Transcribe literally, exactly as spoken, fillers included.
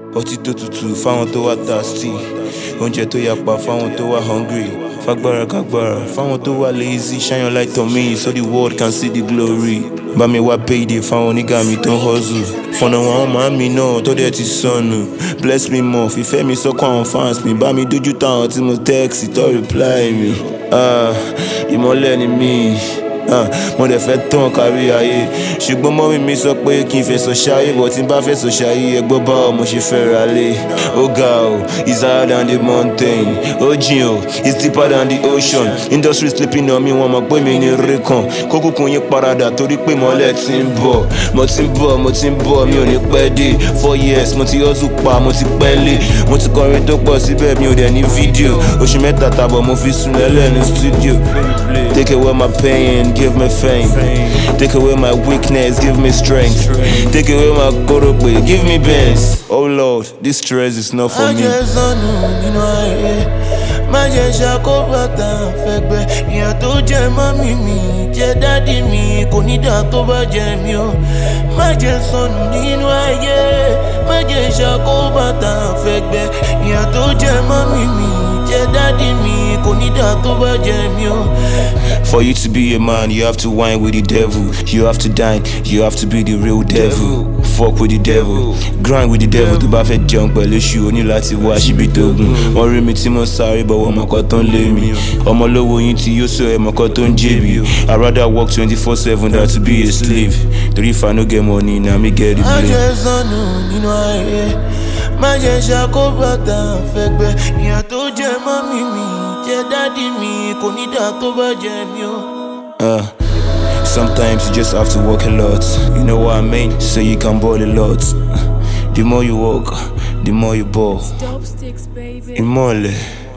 ọtí tó tutù fáwọn tó wà thirsty, oúnjẹ tó yapa fáwọn tó wà hungry, fagbára kagbára fáwọn tó wà lazy, shine your light on me so the world can see the glory. Bá mi wá payday fáwọn onígà mi tó ń hustle, fọ̀nà àwọn màá mi náà tó dẹ̀ ti sọnù. Bless me more, fìfẹ́ mi sọ́kàn àwọn fans mi, bá mi dójú táwọn tí mo text tó reply mi. Ah, ìmọ́lẹ̀ ni mí. Uh, mo dẹ̀ fẹ́ tán kárí ayé, ṣùgbọ́n mọ́mí mi sọ pé kí n fẹsọ̀ ṣayé, but tí n bá fẹsọ̀ ṣayé ẹgbọ́ bá ọ mo ṣe fẹ́ ra lé. Ó ga o, it's higher than the mountain. Ó jìn o, it's deeper than the ocean. Industry sleeping on me, wọ́n mọ̀ pé mi ní ré kan. Kókùnkùn yín paradà torí pé mọ́lẹ̀ ti ń bọ̀. Mo ti ń bọ̀, mo ti ń bọ̀, mi ò ní pẹ́ dé. Four years mo ti hustle pa, mo ti pẹ́ lé. Mo ti kọrin tó pọ̀ síbẹ̀ mi ò dẹ̀ ní fídíò. Oṣù mẹ́ta tàbọ̀ mo fi sùn lẹ́lẹ̀ ní studio. Take away my pain, give me fame. Take away my weakness, give me strength. Take away my korope, give me best. Oh Lord, this stress is not for me. Má jẹ́ ṣàkóbátà fẹ́gbẹ́, ìyà tó jẹ mọ́mí mi jẹ́ dádì mi, kò ní dà tó bá jẹ mí o. Má jẹ́ sọnù nínú ayé, má jẹ́ ṣàkóbátà fẹ́gbẹ́, ìyà tó jẹ mọ́mí mi jẹ́ dádì mi, kò ní dà tó bá jẹ mí o. For you to be a man, you have to whine with the devil. You have to dine, you have to be the real devil. Fuck with the devil, grind with the devil. Tó bá fẹ́ jẹun pẹ̀lú ṣu, o ní láti wá síbi tó gùn. Wọ́n rí mi tí mo sáré bọ̀ wọ́n mọ̀kọ́ tó ń lé mi. Ọmọ lówó yín tí yóò sọ ẹ̀ mọ̀kọ́ tó ń jèbi. I rather work twenty-four seven than to be a slave. Torí if I no get money, na me get the blame. Má jẹ́ sọnù nínú ayé, má jẹ́ ṣàkóbátà fẹ́gbẹ́, ìyà tó jẹ mọ́mí mi jẹ́ dádì mi, kò ní dà tó bá jẹ mí o. Uh, sometimes you just have to work a lot. You know what I mean? So you can ball a lot. The more you work, the more you ball. Dope sticks, baby. Imole.